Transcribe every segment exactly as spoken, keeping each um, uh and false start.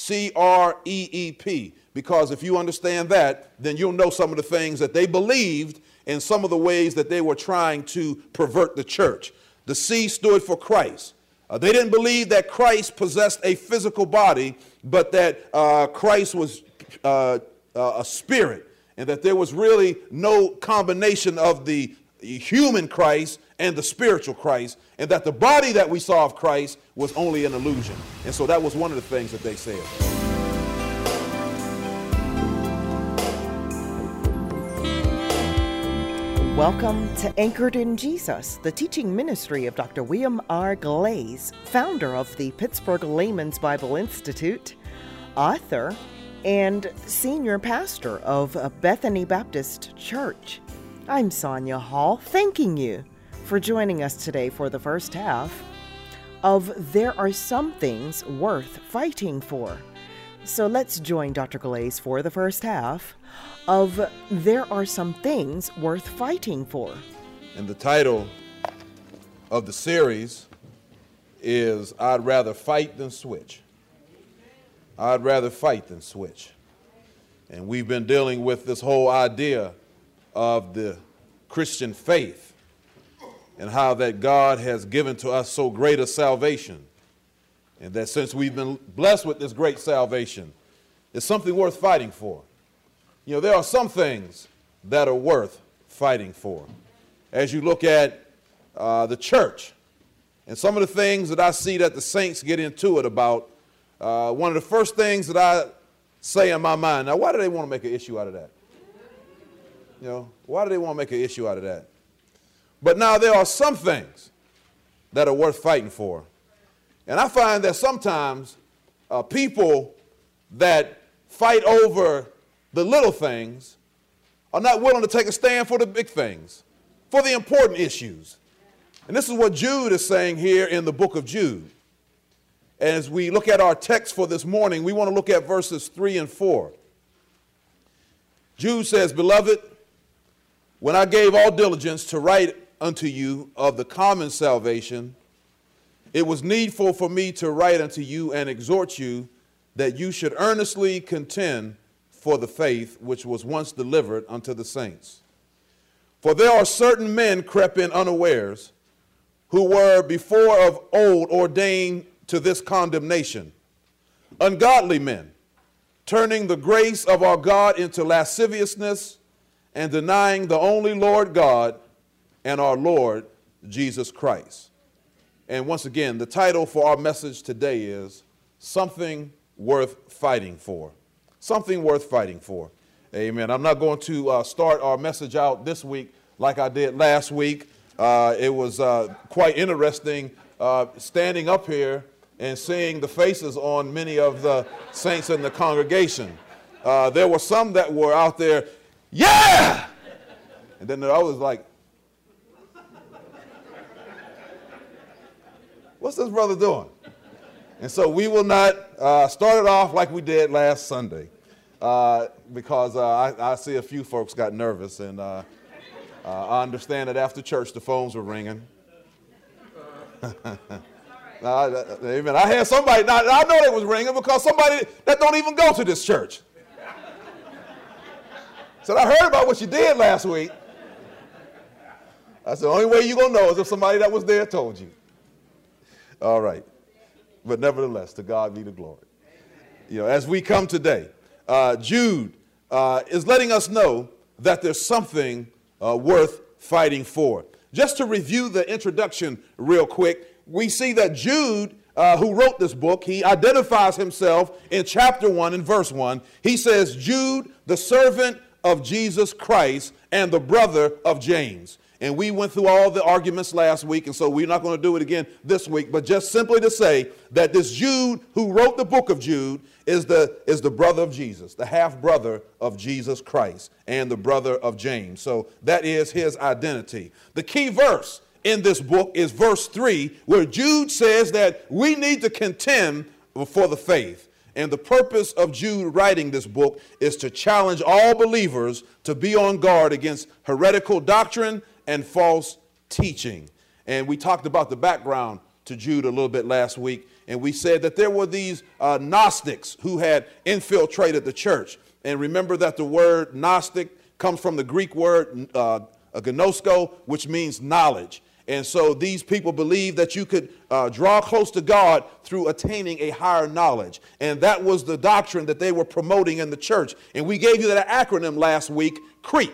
C R E E P, because if you understand that, then you'll know some of the things that they believed and some of the ways that they were trying to pervert the church. The C stood for Christ. Uh, they didn't believe that Christ possessed a physical body, but that uh, Christ was uh, uh, a spirit, and that there was really no combination of the human Christ and the spiritual Christ, and that the body that we saw of Christ was only an illusion. And so that was one of the things that they said. Welcome to Anchored in Jesus, the teaching ministry of Doctor William R. Glaze, founder of the Pittsburgh Layman's Bible Institute, author, and senior pastor of Bethany Baptist Church. I'm Sonia Hall, thanking you for joining us today for the first half of There Are Some Things Worth Fighting For. So let's join Doctor Glaze for the first half of There Are Some Things Worth Fighting For. And the title of the series is I'd Rather Fight Than Switch. I'd rather fight than switch. And we've been dealing with this whole idea of the Christian faith and how that God has given to us so great a salvation, and that since we've been blessed with this great salvation, it's something worth fighting for. You know, there are some things that are worth fighting for. As you look at uh, the church and some of the things that I see that the saints get into it about, uh, one of the first things that I say in my mind, now why do they want to make an issue out of that? You know, why do they want to make an issue out of that? But now there are some things that are worth fighting for. And I find that sometimes uh, people that fight over the little things are not willing to take a stand for the big things, for the important issues. And this is what Jude is saying here in the book of Jude. As we look at our text for this morning, we want to look at verses three and four. Jude says, "Beloved, when I gave all diligence to write unto you of the common salvation, it was needful for me to write unto you and exhort you that you should earnestly contend for the faith which was once delivered unto the saints. For there are certain men crept in unawares, who were before of old ordained to this condemnation, ungodly men, turning the grace of our God into lasciviousness, and denying the only Lord God and our Lord Jesus Christ." And once again, the title for our message today is Something Worth Fighting For. Something worth fighting for. Amen. I'm not going to uh, start our message out this week like I did last week. Uh, it was uh, quite interesting uh, standing up here and seeing the faces on many of the saints in the congregation. Uh, there were some that were out there, yeah! And then I was like, what's this brother doing? And so we will not uh, start it off like we did last Sunday uh, because uh, I, I see a few folks got nervous, and uh, uh, I understand that after church the phones were ringing. Uh, amen. I had somebody, now, I know they was ringing because somebody that don't even go to this church said, "I heard about what you did last week." That's the only way you're going to know is if somebody that was there told you. All right. But nevertheless, to God be the glory. You know, as we come today, uh, Jude uh, is letting us know that there's something uh, worth fighting for. Just to review the introduction real quick, we see that Jude, uh, who wrote this book, he identifies himself in chapter one and verse one. He says, "Jude, the servant of Jesus Christ and the brother of James." And we went through all the arguments last week, and so we're not going to do it again this week, but just simply to say that this Jude who wrote the book of Jude is the, is the brother of Jesus, the half-brother of Jesus Christ, and the brother of James. So that is his identity. The key verse in this book is verse three, where Jude says that we need to contend for the faith. And the purpose of Jude writing this book is to challenge all believers to be on guard against heretical doctrine and false teaching. And we talked about the background to Jude a little bit last week. And we said that there were these uh, Gnostics who had infiltrated the church. And remember that the word Gnostic comes from the Greek word uh, gnosko, which means knowledge. And so these people believed that you could uh, draw close to God through attaining a higher knowledge. And that was the doctrine that they were promoting in the church. And we gave you that acronym last week, CREEP,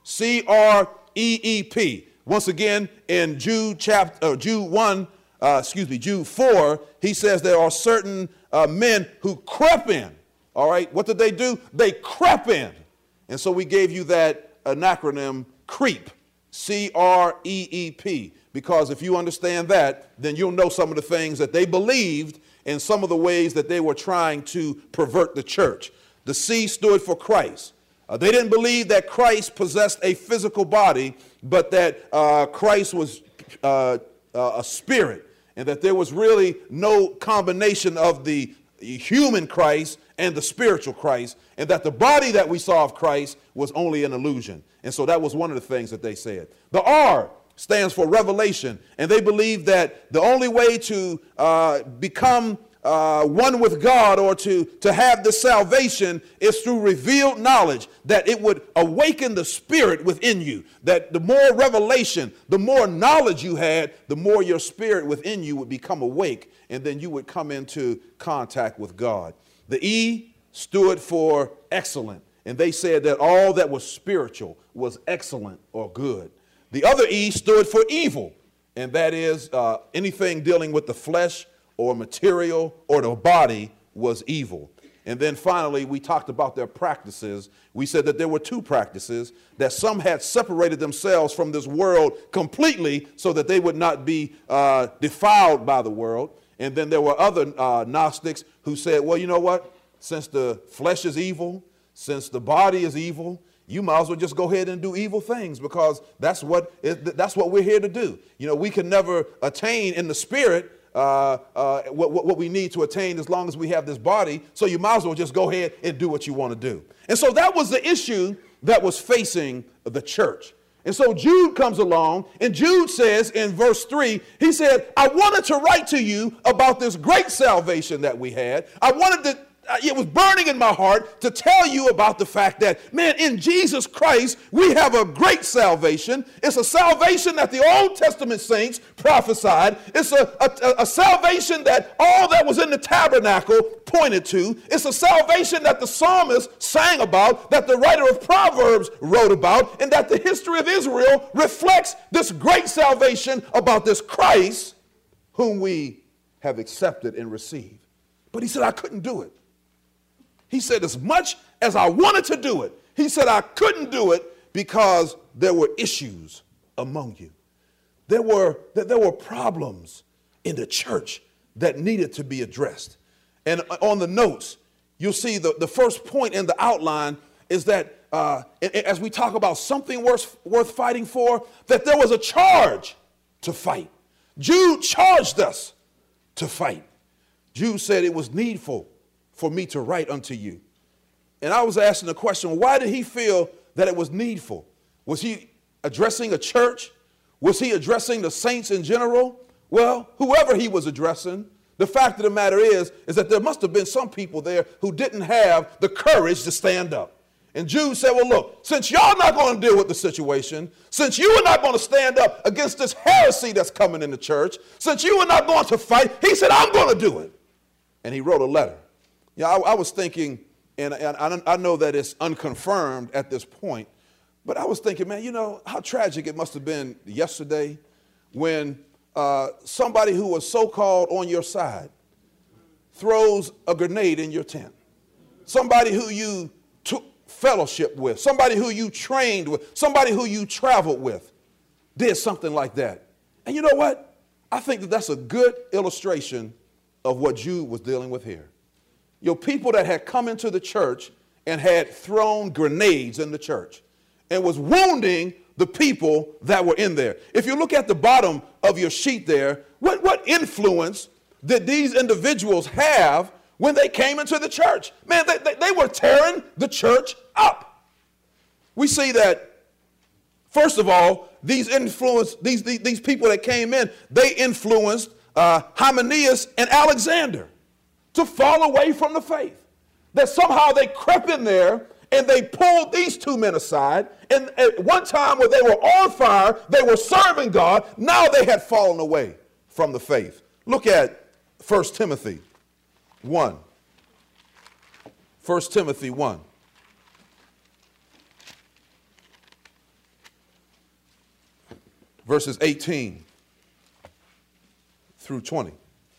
C R E E P. Once again, in Jude chapter, uh, Jude one, uh, excuse me, Jude four, he says there are certain uh, men who crept in. All right, what did they do? They crept in. And so we gave you that an acronym, CREEP, C R E E P. Because if you understand that, then you'll know some of the things that they believed and some of the ways that they were trying to pervert the church. The C stood for Christ. Uh, they didn't believe that Christ possessed a physical body, but that uh, Christ was uh, uh, a spirit, and that there was really no combination of the human Christ and the spiritual Christ, and that the body that we saw of Christ was only an illusion. And so that was one of the things that they said. The R stands for revelation, and they believe that the only way to uh, become uh, one with God or to, to have this salvation is through revealed knowledge, that it would awaken the spirit within you, that the more revelation, the more knowledge you had, the more your spirit within you would become awake, and then you would come into contact with God. The E stood for excellent, and they said that all that was spiritual was excellent or good. The other E stood for evil, and that is uh, anything dealing with the flesh or material or the body was evil. And then finally, we talked about their practices. We said that there were two practices, that some had separated themselves from this world completely so that they would not be uh, defiled by the world. And then there were other uh, Gnostics who said, well, you know what? Since the flesh is evil, since the body is evil, you might as well just go ahead and do evil things, because that's what it, that's what we're here to do. You know, we can never attain in the spirit uh, uh, what, what we need to attain as long as we have this body. So you might as well just go ahead and do what you want to do. And so that was the issue that was facing the church. And so Jude comes along, and Jude says in verse three, he said, I wanted to write to you about this great salvation that we had. I wanted to It was burning in my heart to tell you about the fact that, man, in Jesus Christ, we have a great salvation. It's a salvation that the Old Testament saints prophesied. It's a, a, a salvation that all that was in the tabernacle pointed to. It's a salvation that the psalmist sang about, that the writer of Proverbs wrote about, and that the history of Israel reflects this great salvation about this Christ whom we have accepted and received. But he said, I couldn't do it. He said, as much as I wanted to do it, he said, I couldn't do it because there were issues among you. There were, there were problems in the church that needed to be addressed. And on the notes, you'll see the, the first point in the outline is that uh, as we talk about something worth, worth fighting for, that there was a charge to fight. Jude charged us to fight. Jude said it was needful for me to write unto you. And I was asking the question, why did he feel that it was needful? Was he addressing a church? Was he addressing the saints in general? Well, whoever he was addressing, the fact of the matter is, is that there must have been some people there who didn't have the courage to stand up. And Jude said, well, look, since y'all not going to deal with the situation, since you are not going to stand up against this heresy that's coming in the church, since you are not going to fight, he said, I'm going to do it. And he wrote a letter. Yeah, I, I was thinking, and, and I, I know that it's unconfirmed at this point, but I was thinking, man, you know, how tragic it must have been yesterday when uh, somebody who was so-called on your side throws a grenade in your tent. Somebody who you took fellowship with, somebody who you trained with, somebody who you traveled with did something like that. And you know what? I think that that's a good illustration of what Jude was dealing with here. Your people that had come into the church and had thrown grenades in the church and was wounding the people that were in there. If you look at the bottom of your sheet there, what, what influence did these individuals have when they came into the church? Man, they, they, they were tearing the church up. We see that, first of all, these influence, these, these, these people that came in, they influenced uh, Hymenaeus and Alexander to fall away from the faith. That somehow they crept in there and they pulled these two men aside. And at one time when they were on fire, they were serving God. Now they had fallen away from the faith. Look at First Timothy one. First Timothy one. Verses eighteen through twenty.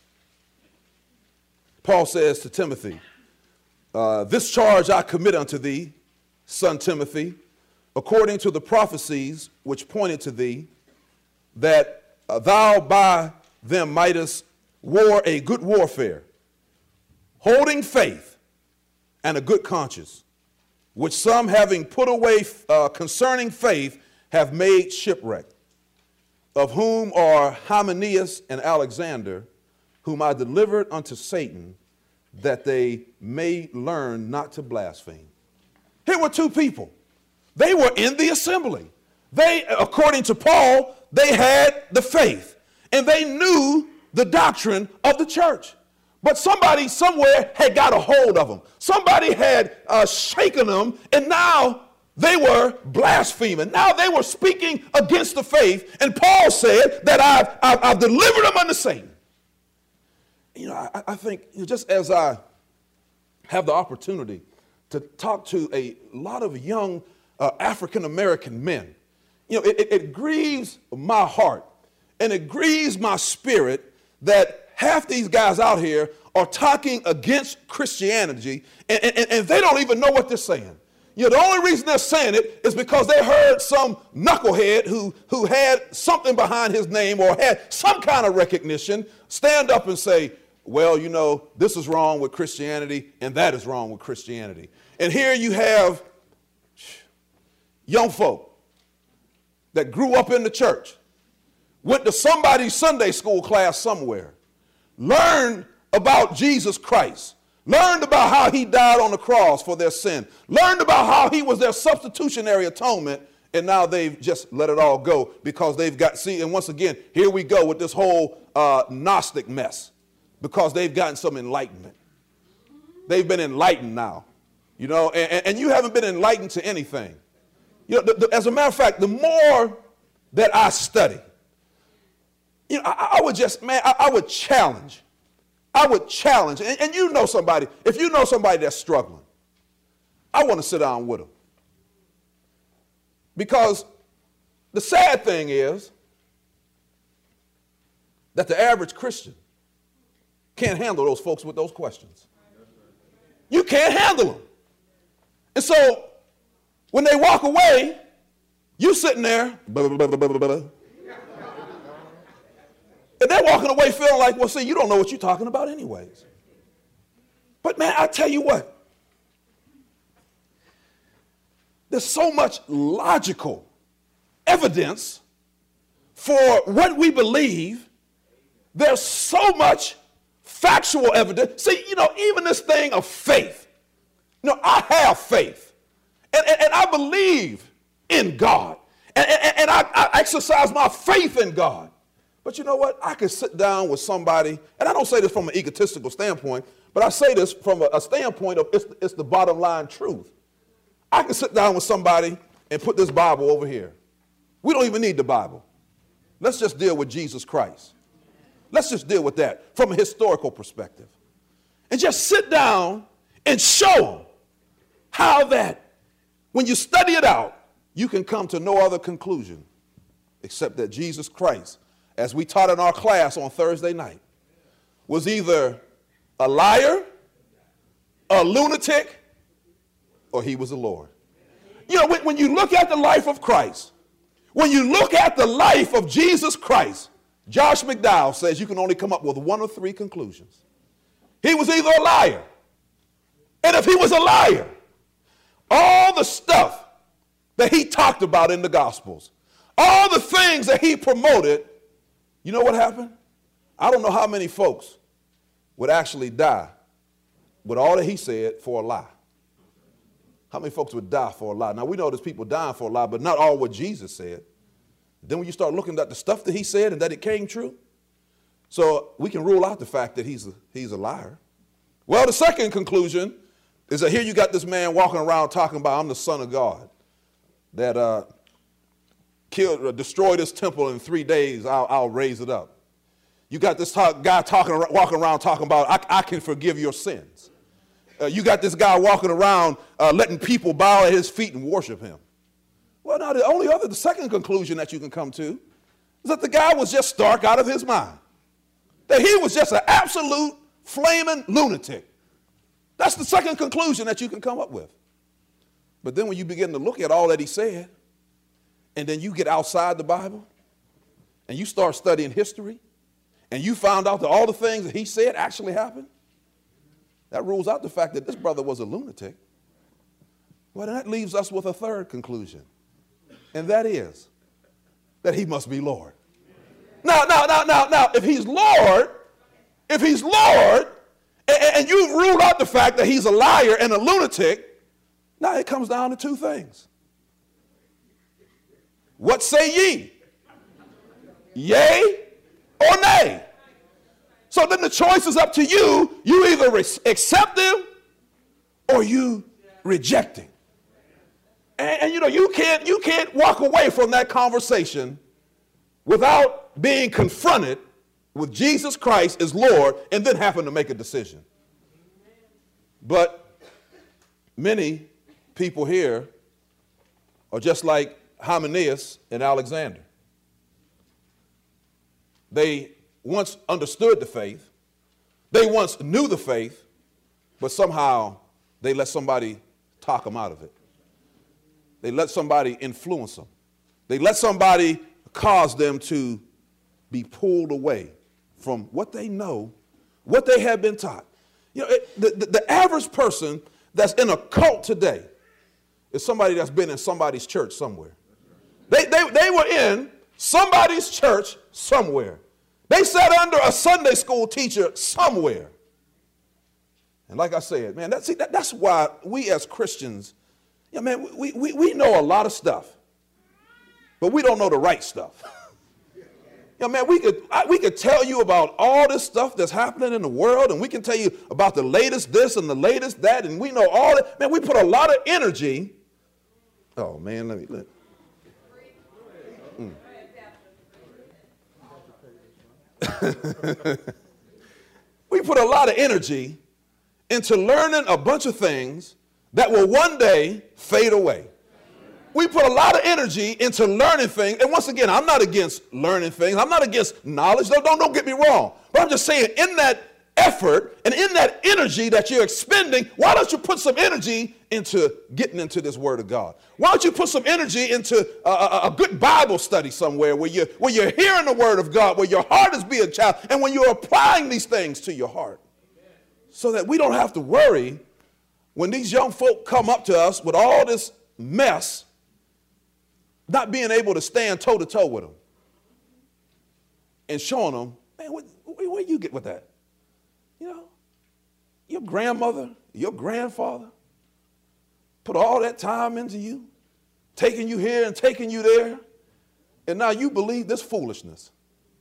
Paul says to Timothy, uh, this charge I commit unto thee, son Timothy, according to the prophecies which pointed to thee, that uh, thou by them mightest war a good warfare, holding faith and a good conscience, which some having put away uh, concerning faith have made shipwreck, of whom are Hymenaeus and Alexander, whom I delivered unto Satan, that they may learn not to blaspheme. Here were two people. They were in the assembly. They, according to Paul, they had the faith, and they knew the doctrine of the church. But somebody somewhere had got a hold of them. Somebody had uh, shaken them, and now they were blaspheming. Now they were speaking against the faith. And Paul said that I've, I've, I've delivered them unto Satan. You know, I, I think you know, just as I have the opportunity to talk to a lot of young uh, African-American men, you know, it, it, it grieves my heart and it grieves my spirit that half these guys out here are talking against Christianity and, and, and they don't even know what they're saying. You know, the only reason they're saying it is because they heard some knucklehead who, who had something behind his name or had some kind of recognition stand up and say, well, you know, this is wrong with Christianity and that is wrong with Christianity. And here you have young folk that grew up in the church, went to somebody's Sunday school class somewhere, learned about Jesus Christ, learned about how he died on the cross for their sin, learned about how he was their substitutionary atonement, and now they've just let it all go because they've got, see, and once again, here we go with this whole uh, Gnostic mess because they've gotten some enlightenment. They've been enlightened now, you know, and, and you haven't been enlightened to anything. You know, the, the, as a matter of fact, the more that I study, you know, I, I would just, man, I, I would challenge. I would challenge, and, and you know somebody, if you know somebody that's struggling, I want to sit down with them. Because the sad thing is that the average Christian can't handle those folks with those questions. You can't handle them. And so when they walk away, you sitting there, blah, blah, blah, blah, blah, blah. And they're walking away feeling like, well, see, you don't know what you're talking about anyways. But man, I tell you what, there's so much logical evidence for what we believe. There's so much factual evidence. See, you know, even this thing of faith, you know, I have faith and, and, and I believe in God and, and, and I, I exercise my faith in God. But you know what? I could sit down with somebody, and I don't say this from an egotistical standpoint, but I say this from a, a standpoint of it's, it's the bottom line truth. I can sit down with somebody and put this Bible over here. We don't even need the Bible. Let's just deal with Jesus Christ. Let's just deal with that from a historical perspective. And just sit down and show them how that when you study it out, you can come to no other conclusion except that Jesus Christ, as we taught in our class on Thursday night, was either a liar, a lunatic, or he was the Lord. You know, when, when you look at the life of Christ, when you look at the life of Jesus Christ, Josh McDowell says you can only come up with one of three conclusions. He was either a liar, and if he was a liar, all the stuff that he talked about in the Gospels, all the things that he promoted, you know what happened? I don't know how many folks would actually die with all that he said for a lie. How many folks would die for a lie? Now, we know there's people dying for a lie, but not all what Jesus said. Then when you start looking at the stuff that he said and that it came true, So we can rule out the fact that he's a, he's a liar. Well, the second conclusion is that here you got this man walking around talking about, I'm the Son of God, that uh, killed, uh, destroyed this temple in three days, I'll, I'll raise it up. You got this talk, guy talking, walking around talking about, I, I can forgive your sins. Uh, you got this guy walking around uh, letting people bow at his feet and worship him. Well, now the only other, the second conclusion that you can come to is that the guy was just stark out of his mind. That he was just an absolute flaming lunatic. That's the second conclusion that you can come up with. But then when you begin to look at all that he said, and then you get outside the Bible, and you start studying history, and you found out that all the things that he said actually happened, that rules out the fact that this brother was a lunatic. Well, that leaves us with a third conclusion, and that is that he must be Lord. Now, now, now, now, now, if he's Lord, if he's Lord, and, and you ruled out the fact that he's a liar and a lunatic, now it comes down to two things. What say ye? Yea or nay? So then the choice is up to you. You either re- accept him or you reject him. And, and you know, you can't, you can't walk away from that conversation without being confronted with Jesus Christ as Lord and then having to make a decision. But many people here are just like Hymenaeus and Alexander. They once understood the faith. They once knew the faith, but somehow they let somebody talk them out of it. They let somebody influence them. They let somebody cause them to be pulled away from what they know, what they have been taught. You know, it, the, the, the average person that's in a cult today is somebody that's been in somebody's church somewhere. They, they, they were in somebody's church somewhere. They sat under a Sunday school teacher somewhere. And like I said, man, that's, see, that, that's why we as Christians, yeah, man, we, we, we know a lot of stuff, but we don't know the right stuff. You know, man, we could, I, we could tell you about all this stuff that's happening in the world, and we can tell you about the latest this and the latest that, and we know all that. Man, we put a lot of energy. Oh, man, let me, let mm. We put a lot of energy into learning a bunch of things that will one day fade away. We put a lot of energy into learning things. And once again, I'm not against learning things. I'm not against knowledge. Don't, don't, don't get me wrong. But I'm just saying, in that effort and in that energy that you're expending, why don't you put some energy into getting into this Word of God? Why don't you put some energy into a, a, a good Bible study somewhere where you're, where you're hearing the Word of God, where your heart is being challenged, and when you're applying these things to your heart, so that we don't have to worry when these young folk come up to us with all this mess, not being able to stand toe-to-toe with them and showing them, man, what, where you get with that? You know, your grandmother, your grandfather put all that time into you, taking you here and taking you there, and now you believe this foolishness.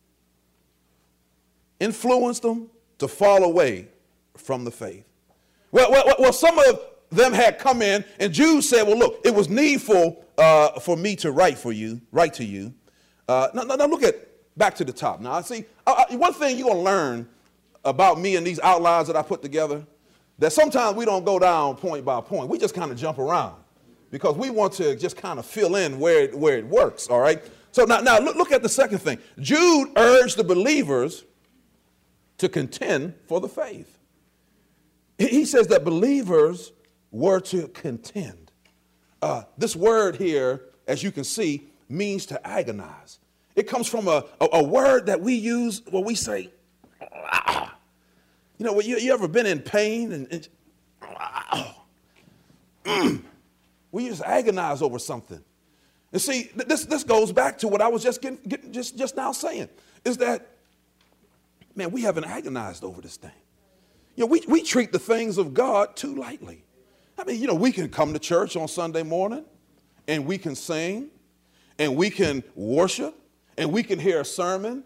Influenced them to fall away from the faith. Well, well, well, some of them had come in, and Jude said, well, look, it was needful uh, for me to write for you, write to you. Uh, now, now, look at, back to the top. Now, see, uh, one thing you're going to learn about me and these outlines that I put together, that sometimes we don't go down point by point. We just kind of jump around because we want to just kind of fill in where it, where it works, all right? So now, now look, look at the second thing. Jude urged the believers to contend for the faith. He says that believers were to contend. Uh, this word here, as you can see, means to agonize. It comes from a, a, a word that we use where we say, ah. You know, you, you ever been in pain and, and ah. mm. We just agonize over something. And see, this, this goes back to what I was just, getting, getting, just, just now saying, is that, man, we haven't agonized over this thing. You know, we, we treat the things of God too lightly. I mean, you know, we can come to church on Sunday morning and we can sing and we can worship and we can hear a sermon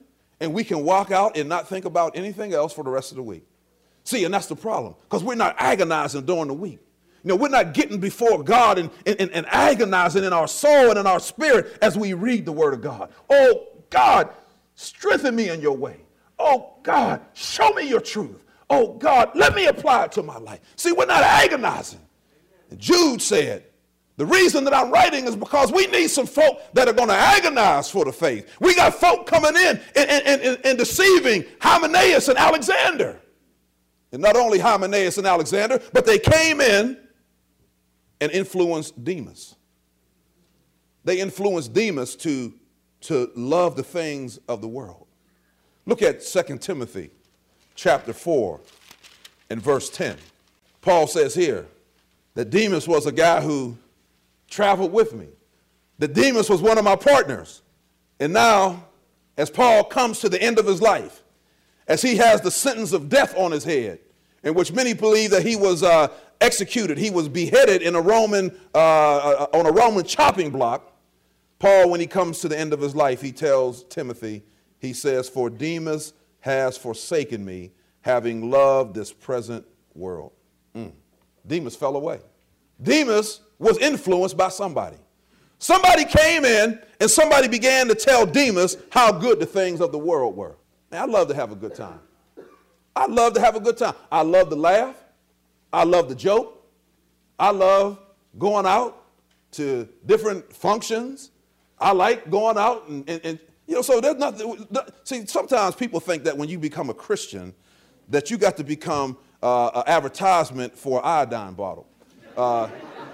and we can walk out and not think about anything else for the rest of the week. See, and that's the problem, because we're not agonizing during the week. You know, we're not getting before God and, and, and agonizing in our soul and in our spirit as we read the word of God. Oh, God, strengthen me in your way. Oh, God, show me your truth. Oh, God, let me apply it to my life. See, we're not agonizing. And Jude said, the reason that I'm writing is because we need some folk that are going to agonize for the faith. We got folk coming in and, and, and, and deceiving Hymenaeus and Alexander. And not only Hymenaeus and Alexander, but they came in and influenced Demas. They influenced Demas to, to love the things of the world. Look at Second Timothy chapter four and verse ten. Paul says here that Demas was a guy who traveled with me. That Demas was one of my partners. And now, as Paul comes to the end of his life, as he has the sentence of death on his head, in which many believe that he was uh, executed, he was beheaded in a Roman uh, on a Roman chopping block. Paul, when he comes to the end of his life, he tells Timothy, he says, "For Demas has forsaken me, having loved this present world." Mm. Demas fell away. Demas was influenced by somebody. Somebody came in and somebody began to tell Demas how good the things of the world were. Man, I love to have a good time. I love to have a good time. I love to laugh. I love to joke. I love going out to different functions. I like going out and, and, and you know, so there's nothing. See, sometimes people think that when you become a Christian, that you got to become uh, an advertisement for an iodine bottle. Uh,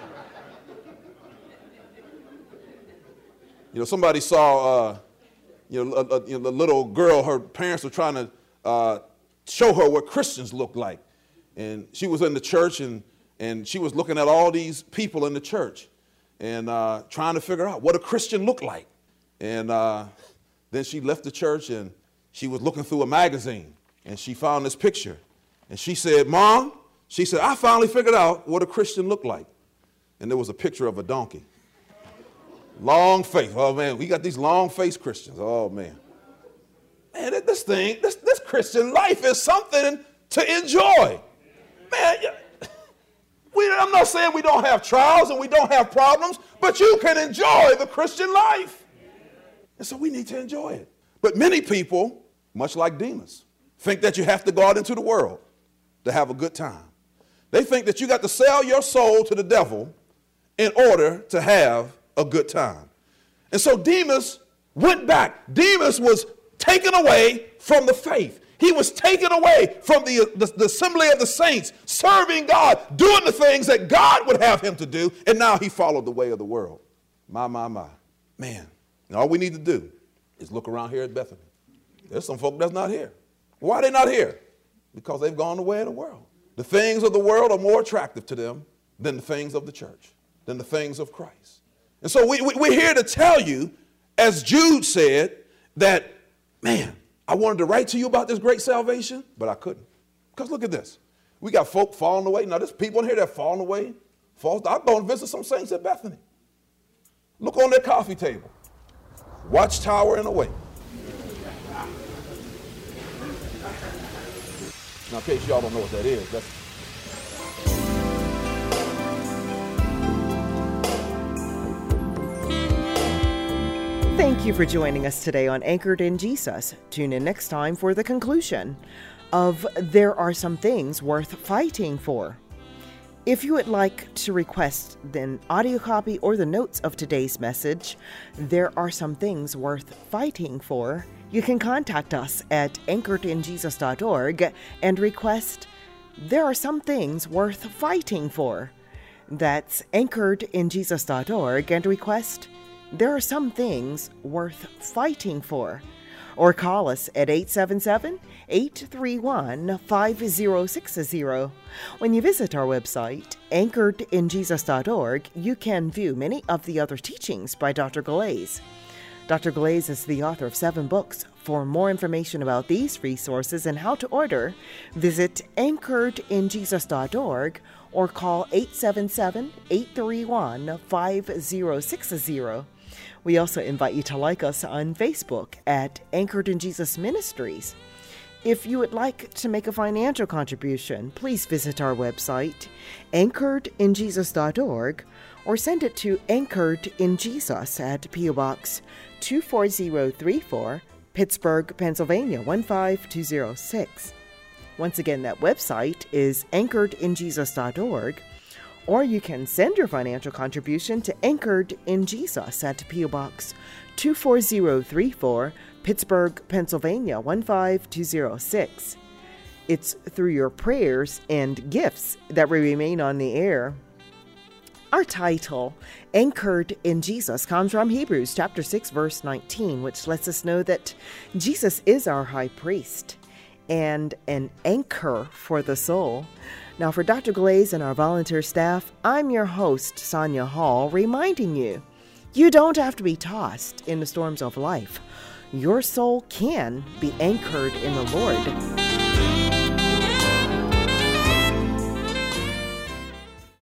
you know, somebody saw, uh, you know, a, a, you know, the little girl, her parents were trying to uh, show her what Christians look like. And she was in the church, and, and she was looking at all these people in the church and uh, trying to figure out what a Christian looked like. And uh, then she left the church, and she was looking through a magazine, and she found this picture. And she said, "Mom," she said, "I finally figured out what a Christian looked like." And there was a picture of a donkey. Long face. Oh, man, we got these long-faced Christians. Oh, man. Man, this thing, this, this Christian life is something to enjoy. Man, we, I'm not saying we don't have trials and we don't have problems, but you can enjoy the Christian life. And so we need to enjoy it. But many people, much like Demas, think that you have to go out into the world to have a good time. They think that you got to sell your soul to the devil in order to have a good time. And so Demas went back. Demas was taken away from the faith. He was taken away from the, the, the assembly of the saints, serving God, doing the things that God would have him to do, and now he followed the way of the world. My, my, my. Man, and all we need to do is look around here at Bethany. There's some folk that's not here. Why are they not here? Because they've gone the way of the world. The things of the world are more attractive to them than the things of the church, than the things of Christ. And so we, we, we're here to tell you, as Jude said, that, man, I wanted to write to you about this great salvation, but I couldn't. Because look at this. We got folk falling away. Now, there's people in here that are falling away. Falls, I'll go and visit some saints at Bethany. Look on their coffee table. Watchtower and Awake. Now, in case y'all don't know what that is, that's... Thank you for joining us today on Anchored in Jesus. Tune in next time for the conclusion of There Are Some Things Worth Fighting For. If you would like to request an audio copy or the notes of today's message, There Are Some Things Worth Fighting For, you can contact us at anchored in jesus dot org and request There Are Some Things Worth Fighting For. That's anchored in jesus dot org and request There Are Some Things Worth Fighting For. Or call us at eight seven seven, eight three one, five zero six zero. When you visit our website, anchored in jesus dot org, you can view many of the other teachings by Doctor Glaze. Doctor Glaze is the author of seven books. For more information about these resources and how to order, visit anchored in jesus dot org or call eight seven seven, eight three one, five zero six zero. We also invite you to like us on Facebook at Anchored in Jesus Ministries. If you would like to make a financial contribution, please visit our website, anchored in jesus dot org, or send it to Anchored in Jesus at P O Box two four zero three four, Pittsburgh, Pennsylvania one five two zero six. Once again, that website is anchored in jesus dot org, or you can send your financial contribution to Anchored in Jesus at P O Box two four zero three four, Pittsburgh, Pennsylvania one five two zero six. It's through your prayers and gifts that we remain on the air. Our title, Anchored in Jesus, comes from Hebrews chapter six, verse nineteen, which lets us know that Jesus is our high priest and an anchor for the soul. Now, for Doctor Glaze and our volunteer staff, I'm your host, Sonia Hall, reminding you, you don't have to be tossed in the storms of life. Your soul can be anchored in the Lord.